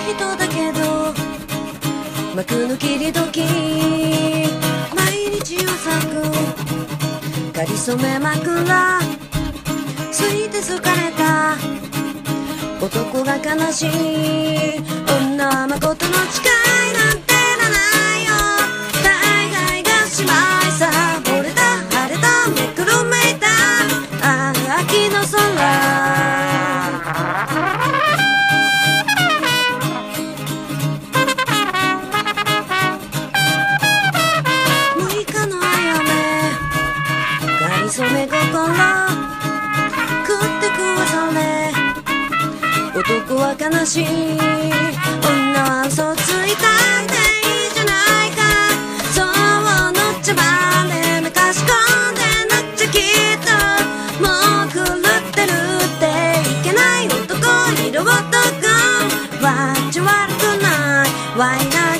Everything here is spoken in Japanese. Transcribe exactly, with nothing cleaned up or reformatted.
人だけど幕の切り時毎日を咲くかりそめ枕ついて好かれた男が悲しい女は誠の誓いなんていらないよ大概がしまいさ惚れた晴れためくるめいたああ秋の空染め心食ってくわそれ男は悲しい女は嘘ついたんでいいじゃないかそう乗っちゃばねめかし込んでなっちゃきっともう狂ってるっていけない男いる男わっちゃ悪くないわいない